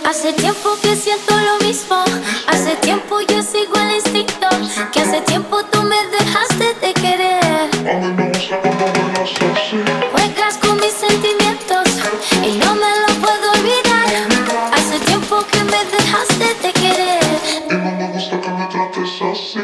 Hace tiempo que siento lo mismo. Hace tiempo yo sigo el instinto. Que hace tiempo tú me dejaste de querer. A mí me gusta cuando bailas así. Juegas con mis sentimientos y no me lo puedo olvidar. Hace tiempo que me dejaste de querer. Y no me gusta que me trates así.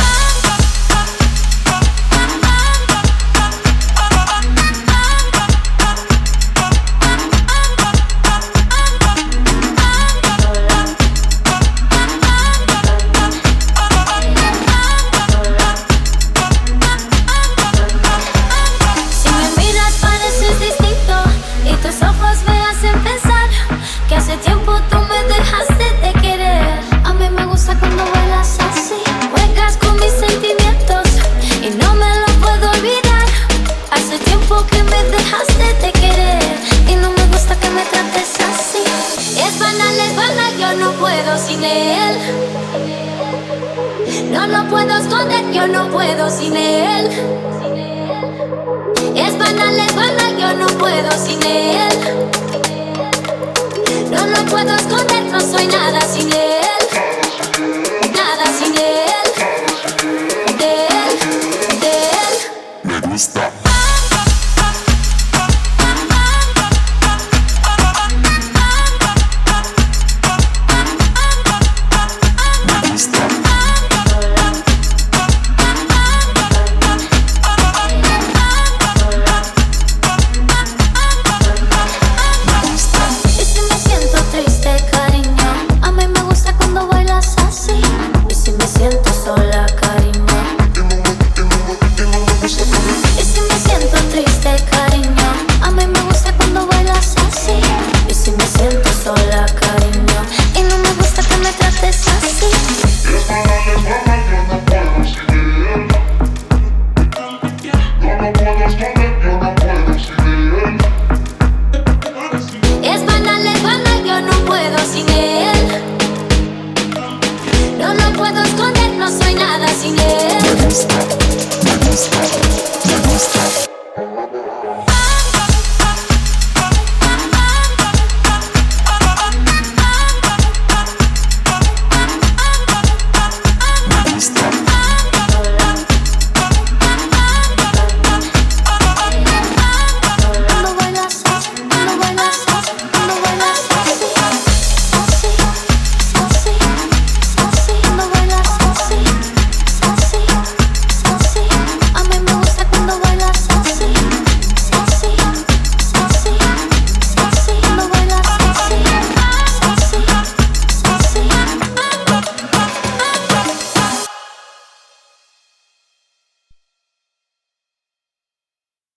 Si me miras pareces distinto y tus ojos me hacen pensar que hace tiempo tú me dejaste de querer. A mí me gusta cuando bailas así. Juegas con mis sentimientos y no me lo puedo olvidar. Hace tiempo que me dejaste de querer y no me gusta que me trates así. Es banal, yo no puedo sin él. No lo puedo esconder, yo no puedo sin él. Es banal, yo no puedo sin él. No lo puedo esconder, no soy nada sin él. Nada sin él. De él, de él. Me gusta. Me gusta. Y si me siento triste, cariño, a mí me gusta cuando bailas así. Y si me siento sola, cariño. Y si me siento triste, cariño, a mí me gusta cuando bailas así. Y si me siento sola, cariño, y no me gusta que me trates así. Es banal, yo no puedo sin él. No lo puedo esconder, yo no puedo sin él. Es banal, yo no puedo sin él. No lo puedo esconder, no soy nada sin él. Me gusta. Me gusta.